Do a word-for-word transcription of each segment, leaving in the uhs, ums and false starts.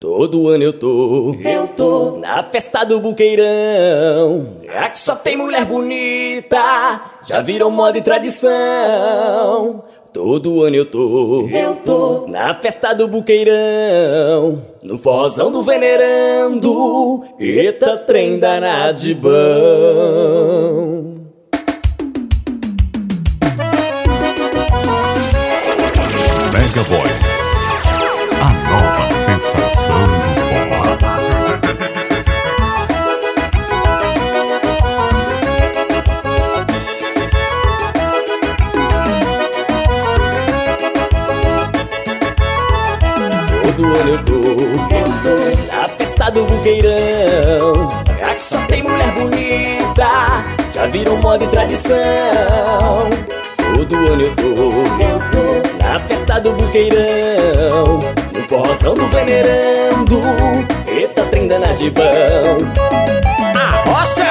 Todo ano eu tô, eu tô na festa do buqueirão. Aqui só tem mulher bonita, já virou moda e tradição. Todo ano eu tô, eu tô na festa do buqueirão, no forrozão do venerando. Eita, trem danado de bom. Mega Voice, a nova sensação do forró. Todo ano eu tô, eu tô na festa do buqueirão. Aqui só tem mulher bonita, já virou moda e tradição. Todo ano eu tô, eu tô na festa do buqueirão, no forrozão do venerando. Eita, trem danado de bom. A rocha!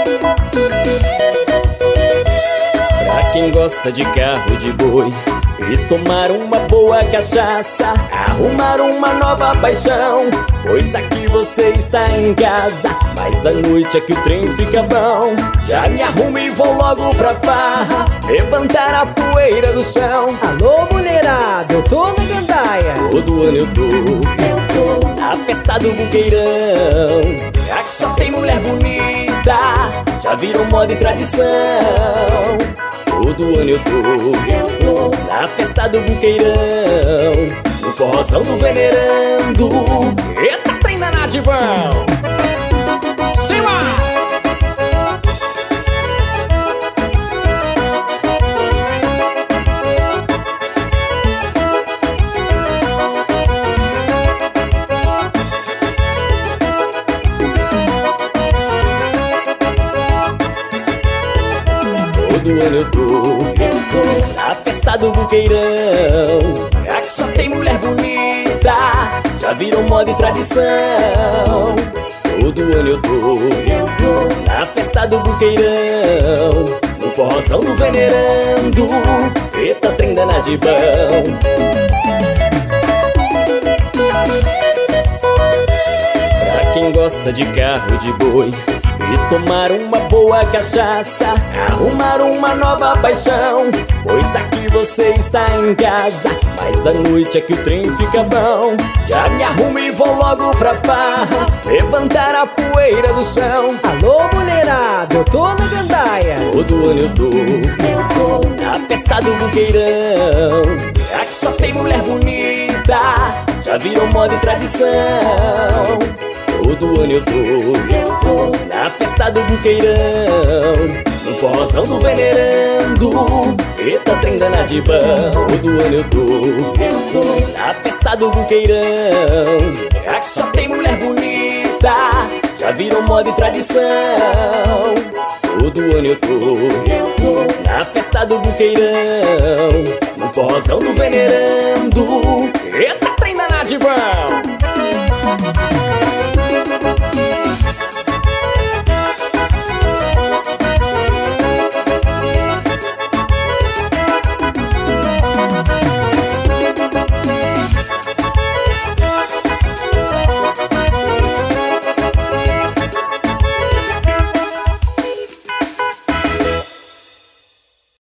Pra quem gosta de carro de boi e tomar uma boa cachaça, arrumar uma nova paixão, pois aqui você está em casa, mas à noite é que o trem fica bom. Já me arrumo e vou logo pra farra, levantar a poeira do chão. Alô, mulherada, eu tô na gandaia. Todo ano eu tô, eu tô na festa do buqueirão. Aqui só tem mulher bonita, já virou moda e tradição. Todo ano eu tô, eu tô na festa do buqueirão, no forrozão do venerando. Eita, trem danado de bom. Cima! Todo ano eu tô, eu tô na festa do buqueirão. Aqui só tem mulher bonita, já virou moda e tradição. Todo ano eu tô, eu tô na festa do buqueirão, no forrozão do venerando. Eita, trem danado de bom. Pra quem gosta de carro de boi e tomar uma boa cachaça, arrumar uma nova paixão, pois aqui você está em casa, mas à noite é que o trem fica bom. Já me arrumo e vou logo pra farra, levantar a poeira do chão. Alô, mulherada, eu tô na gandaia. Todo ano eu tô, eu tô na festa do buqueirão. Aqui só tem mulher bonita, já virou moda e tradição. Todo ano eu tô, eu tô na festa do buqueirão, no forrozão do venerando. Eita, trem danado de bom. Todo ano eu tô, eu tô na festa do buqueirão. Aqui só tem mulher bonita, já virou moda e tradição. Todo ano eu tô, eu tô na festa do buqueirão, no forrozão do venerando. Eita, trem danado de bom.